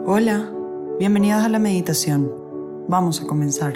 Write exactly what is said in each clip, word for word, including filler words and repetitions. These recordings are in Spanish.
Hola, bienvenidos a la meditación. Vamos a comenzar.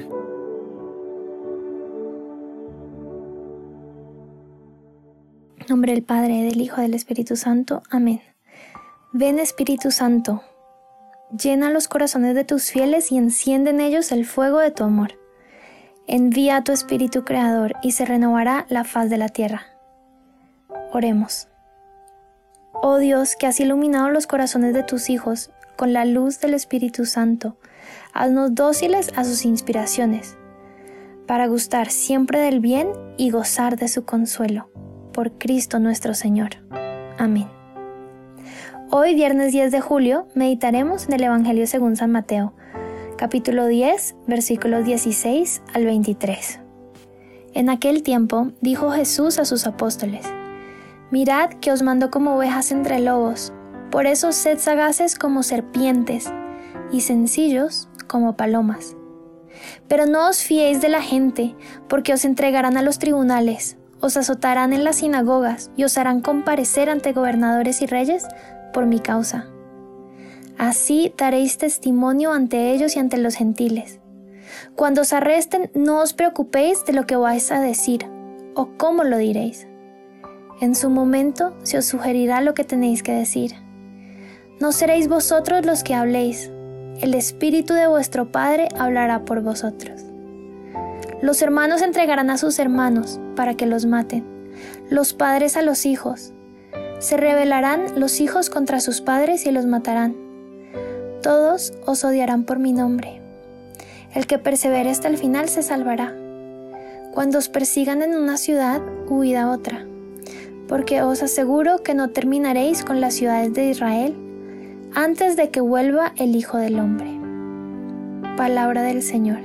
En nombre del Padre, del Hijo y del Espíritu Santo. Amén. Ven, Espíritu Santo, llena los corazones de tus fieles y enciende en ellos el fuego de tu amor. Envía a tu Espíritu Creador y se renovará la faz de la tierra. Oremos. Oh Dios, que has iluminado los corazones de tus hijos con la luz del Espíritu Santo, haznos dóciles a sus inspiraciones, para gustar siempre del bien y gozar de su consuelo. Por Cristo nuestro Señor. Amén. Hoy, viernes diez de julio, meditaremos en el Evangelio según San Mateo, capítulo diez, versículos dieciséis al veintitrés. En aquel tiempo dijo Jesús a sus apóstoles: Mirad que os mando como ovejas entre lobos, por eso sed sagaces como serpientes y sencillos como palomas. Pero no os fiéis de la gente, porque os entregarán a los tribunales, os azotarán en las sinagogas y os harán comparecer ante gobernadores y reyes por mi causa. Así daréis testimonio ante ellos y ante los gentiles. Cuando os arresten, no os preocupéis de lo que vais a decir o cómo lo diréis. En su momento se os sugerirá lo que tenéis que decir. No seréis vosotros los que habléis, el Espíritu de vuestro Padre hablará por vosotros. Los hermanos entregarán a sus hermanos para que los maten, los padres a los hijos. Se rebelarán los hijos contra sus padres y los matarán. Todos os odiarán por mi nombre. El que persevere hasta el final se salvará. Cuando os persigan en una ciudad, huid a otra, porque os aseguro que no terminaréis con las ciudades de Israel antes de que vuelva el Hijo del Hombre. Palabra del Señor.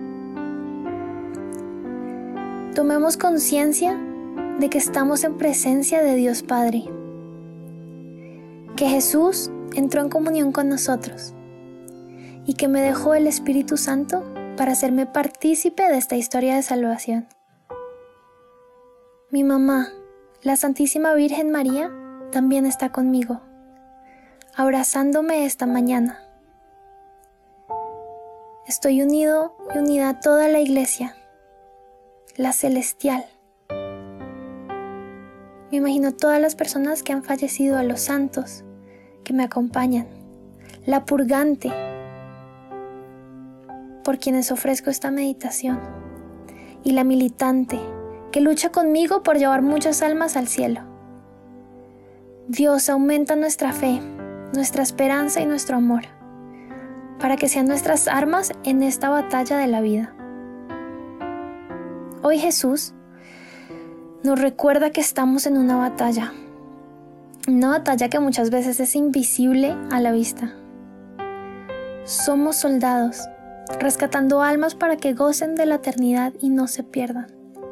Tomemos conciencia de que estamos en presencia de Dios Padre, que Jesús entró en comunión con nosotros y que me dejó el Espíritu Santo para hacerme partícipe de esta historia de salvación. Mi mamá, la Santísima Virgen María, también está conmigo, abrazándome esta mañana. Estoy unido y unida a toda la Iglesia, la celestial. Me imagino todas las personas que han fallecido, a los santos que me acompañan, la purgante, por quienes ofrezco esta meditación, y la militante, que lucha conmigo por llevar muchas almas al cielo. Dios, aumenta nuestra fe, nuestra esperanza y nuestro amor, para que sean nuestras armas en esta batalla de la vida. Hoy Jesús nos recuerda que estamos en una batalla, una batalla que muchas veces es invisible a la vista. Somos soldados, rescatando almas para que gocen de la eternidad y no se pierdan.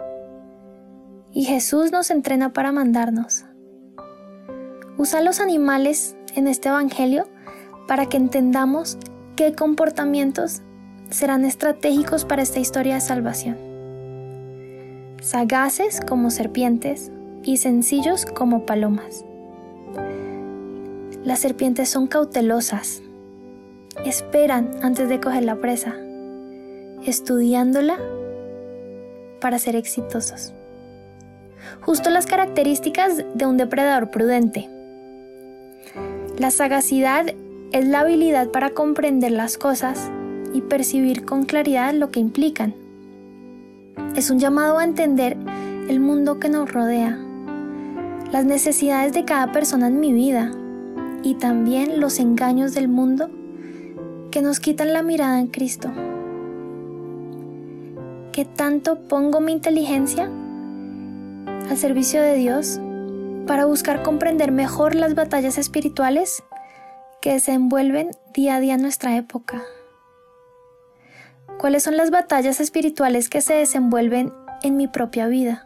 Y Jesús nos entrena para mandarnos. Usa los animales en este evangelio para que entendamos qué comportamientos serán estratégicos para esta historia de salvación. Sagaces como serpientes y sencillos como palomas. Las serpientes son cautelosas, esperan antes de coger la presa, estudiándola para ser exitosos. Justo las características de un depredador prudente. La sagacidad es la habilidad para comprender las cosas y percibir con claridad lo que implican. Es un llamado a entender el mundo que nos rodea, las necesidades de cada persona en mi vida y también los engaños del mundo que nos quitan la mirada en Cristo. ¿Qué tanto pongo mi inteligencia al servicio de Dios para buscar comprender mejor las batallas espirituales que se envuelven día a día en nuestra época? ¿Cuáles son las batallas espirituales que se desenvuelven en mi propia vida?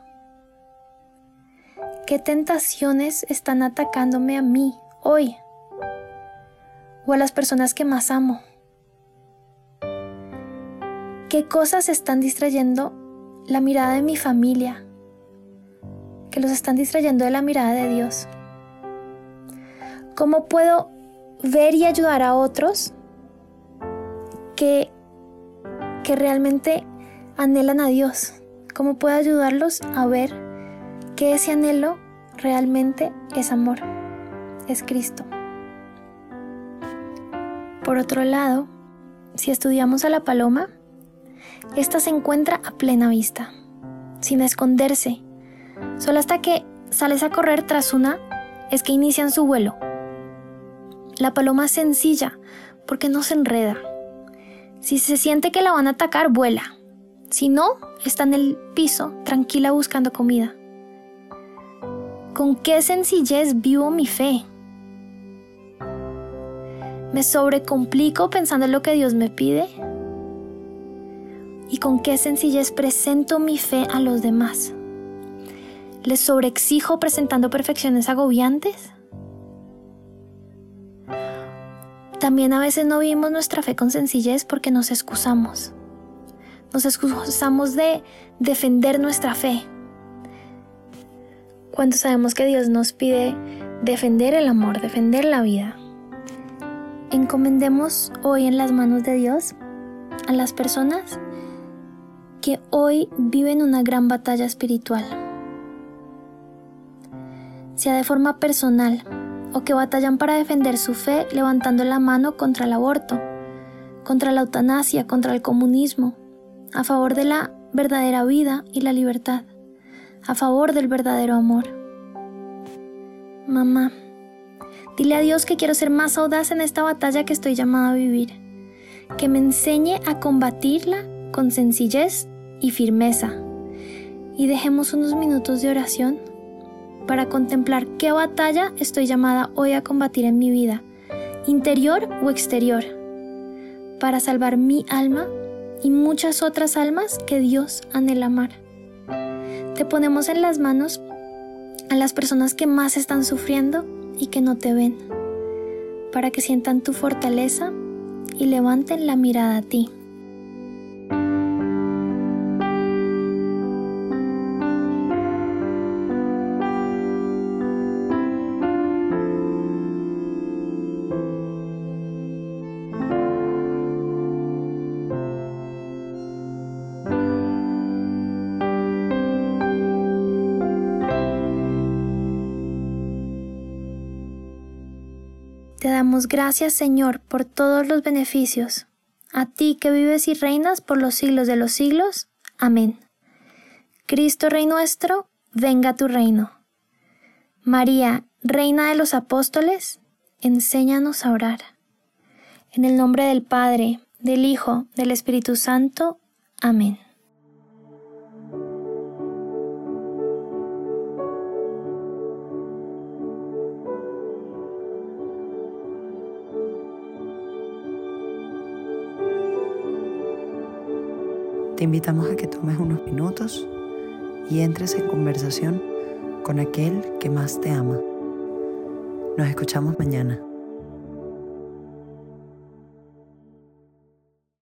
¿Qué tentaciones están atacándome a mí hoy? ¿O a las personas que más amo? ¿Qué cosas están distrayendo la mirada de mi familia? Que los están distrayendo de la mirada de Dios. ¿Cómo puedo ver y ayudar a otros que, que realmente anhelan a Dios. ¿Cómo puedo ayudarlos a ver que ese anhelo realmente es amor, es Cristo? Por otro lado, si estudiamos a la paloma, esta se encuentra a plena vista, sin esconderse. Solo hasta que sales a correr tras una es que inician su vuelo. La paloma es sencilla porque no se enreda. Si se siente que la van a atacar, vuela. Si no, está en el piso, tranquila buscando comida. ¿Con qué sencillez vivo mi fe? ¿Me sobrecomplico pensando en lo que Dios me pide? ¿Y con qué sencillez presento mi fe a los demás? ¿Les sobreexijo presentando perfecciones agobiantes? También a veces no vivimos nuestra fe con sencillez porque nos excusamos. Nos excusamos de defender nuestra fe, cuando sabemos que Dios nos pide defender el amor, defender la vida. Encomendemos hoy en las manos de Dios a las personas que hoy viven una gran batalla espiritual, sea de forma personal o que batallan para defender su fe levantando la mano contra el aborto, contra la eutanasia, contra el comunismo, a favor de la verdadera vida y la libertad, a favor del verdadero amor. Mamá, dile a Dios que quiero ser más audaz en esta batalla que estoy llamada a vivir, que me enseñe a combatirla con sencillez y firmeza. Y dejemos unos minutos de oración para contemplar qué batalla estoy llamada hoy a combatir en mi vida, interior o exterior, para salvar mi alma y muchas otras almas que Dios anhela amar. Te ponemos en las manos a las personas que más están sufriendo y que no te ven, para que sientan tu fortaleza y levanten la mirada a ti. Te damos gracias, Señor, por todos los beneficios. A ti que vives y reinas por los siglos de los siglos. Amén. Cristo, Rey nuestro, venga tu reino. María, Reina de los Apóstoles, enséñanos a orar. En el nombre del Padre, del Hijo, del Espíritu Santo. Amén. Te invitamos a que tomes unos minutos y entres en conversación con aquel que más te ama. Nos escuchamos mañana.